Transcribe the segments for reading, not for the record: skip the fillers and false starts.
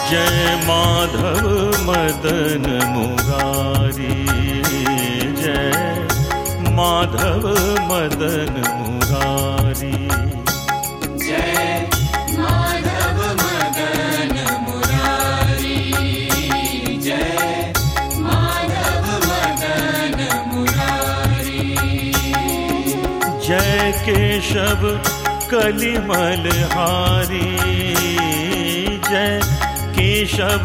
जय माधव मदन मुरारी, जय माधव मदन मुरारी, जय माधव मदन मुरारी, जय माधव मदन मुरारी। जय केशव कलिमलहारी, जय केशव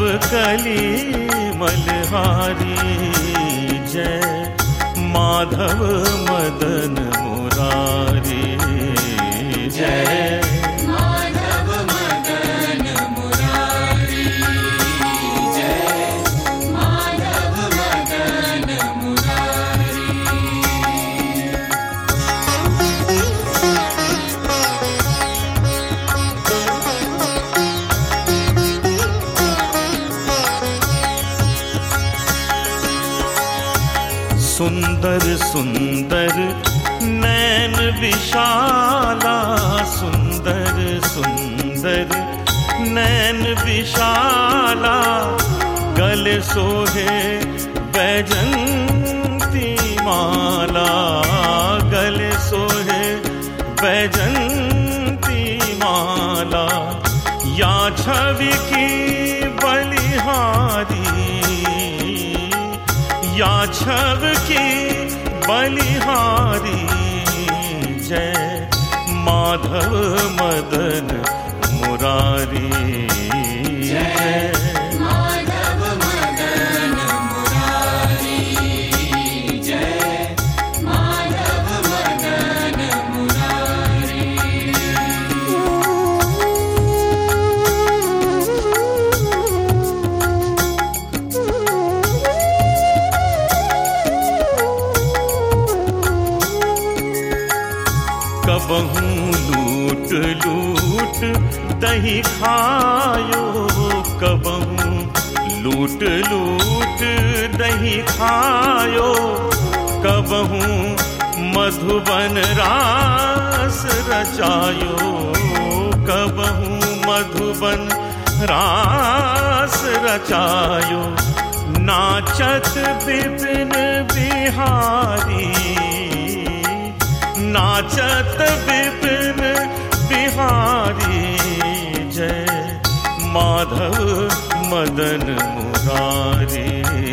कलिमलहारी, जय माधव मदन मुरारी, जय माधव मदन मुरारी, जय माधव मदन मुरारी। सुंदर सुंदर नैन विशाला, सुंदर सुंदर नैन विशाला, गले सोहे बैजंती माला, गले सोहे बैजंती माला, या छवि की बलिहारी, या छव की बलिहारी, जय माधव मदन मुरारी, जय माधव मदन मुरारी, जय माधव मदन मुरारी। कबहू लूट लूट दही खायो, कबहू लूट लूट दही खायो, कबहू मधुबन रास रचायो, कबहू मधुबन रास रचायो, नाचत विपिन बिहारी, नाचत विपिन बिहारी, जय माधव मदन मुरारी,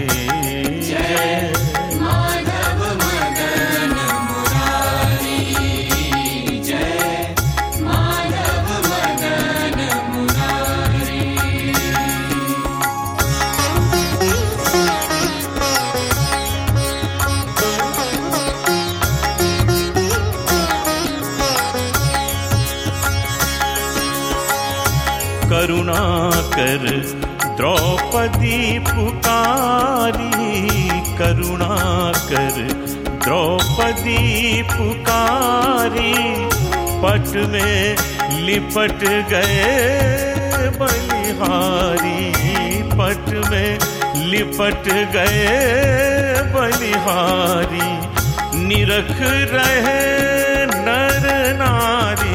जय माधव मदन मुरारी, जय माधव मदन मुरारी। करुणा कर द्रौपदी पुकारी, करुणा कर द्रौपदी पुकारी, पट में लिपट गए बलिहारी, पट में लिपट गए बलिहारी, निरख रहे नर नारी,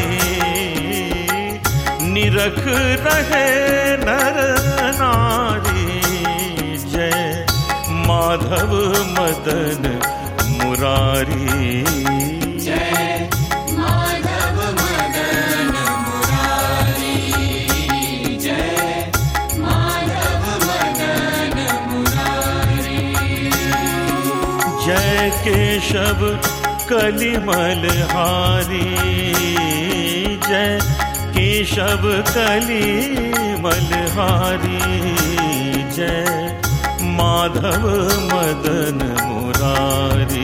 निरख रहे नर नारी, जय माधव मदन मुरारी, जय माधव मदन मुरारी, जय माधव मदन मुरारी। जय केशव कलिमलहारी, जय केशव कलिमलहारी, जय माधव मदन मुरारी।